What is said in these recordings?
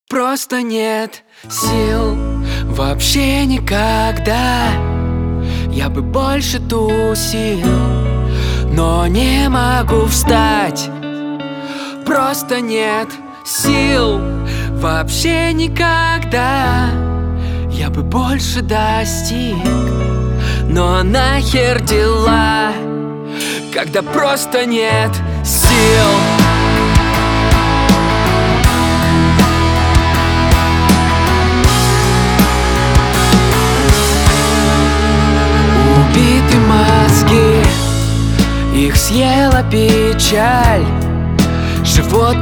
Просто нет сил вообще никогда. Я бы больше тусил, но не могу встать. Просто нет сил вообще никогда. Я бы больше достиг, но нахер дела, когда просто нет сил. Убиты мозги, их съела печаль. Живот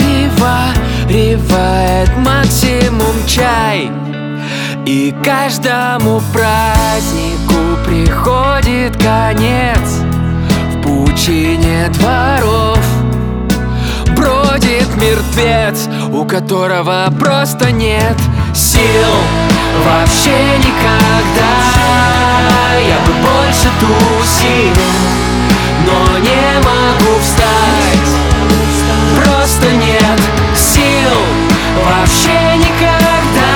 переваривает максимум чай. И каждому празднику приходит конец. В пучине дворов бродит мертвец, у которого просто нет сил вообще никогда. Я бы больше тусил, но не могу встать. Просто нет сил вообще никогда.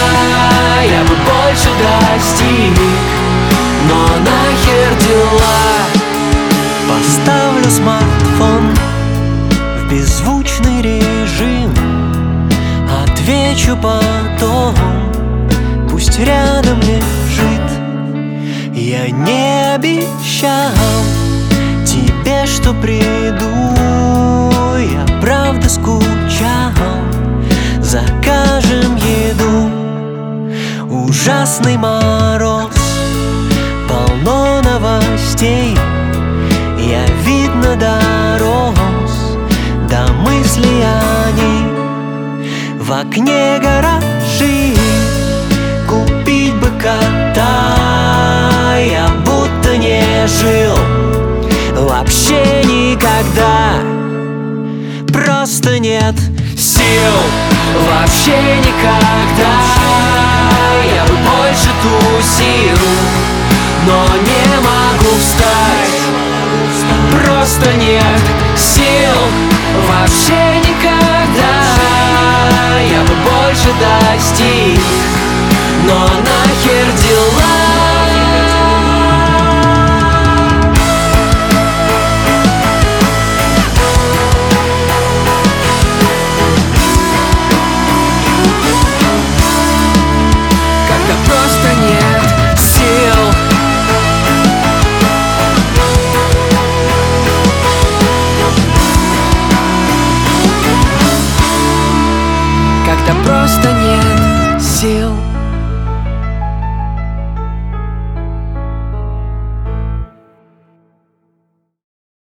Я бы больше достиг, но нахер дела. Поставлю смартфон в беззвучный режим, отвечу потом, пусть рядом лежит. Я не обещал тебе, что приду. Я правда скучал, закажем еду. Ужасный мороз, полно новостей. Я, видно, дорос до мыслей о ней. В окне гаражи купить бы кота. Я будто не жил вообще никогда. Просто нет сил вообще никогда. Я бы больше тусил, но не могу встать. Просто нет сил вообще никогда.